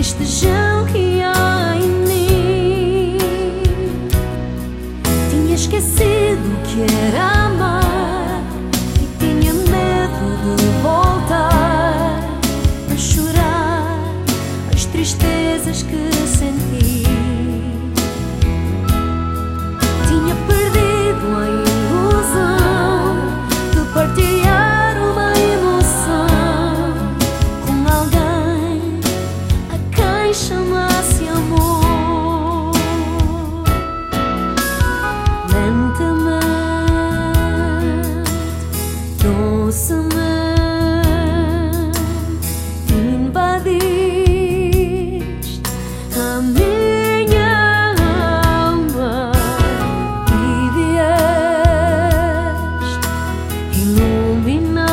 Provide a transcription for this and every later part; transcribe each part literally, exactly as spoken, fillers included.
tristejão que há em mim. Tinha esquecido o que era amar e tinha medo de voltar a chorar as tristezas que senti. Tinha perdido a ilusão de partilhar uma emoção com alguém a quem chamasse amor. Lentamente, docemente invadiste a minha alma e vieste iluminar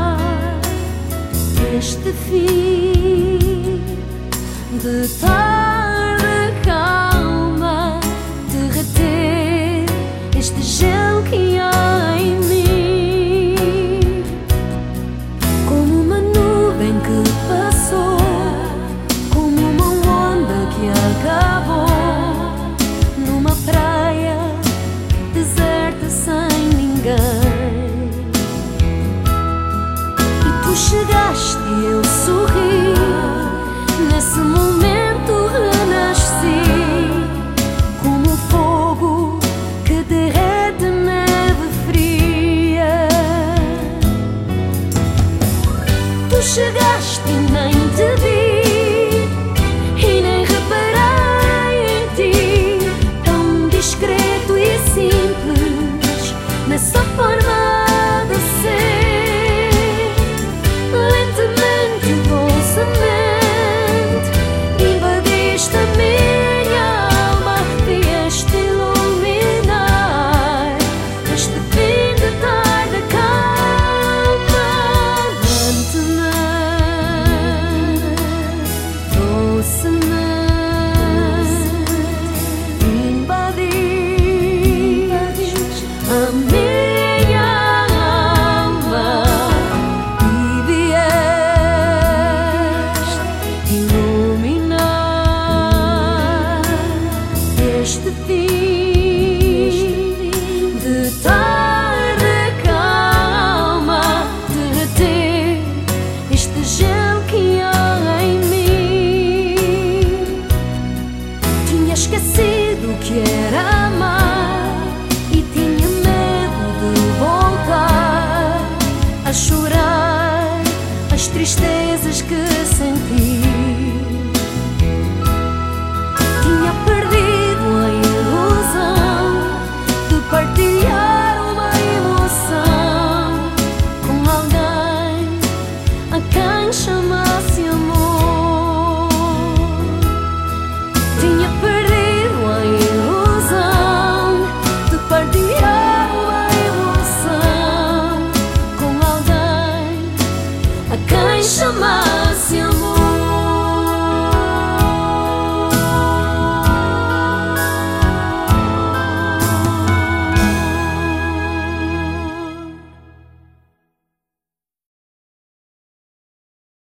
este fim de tarde.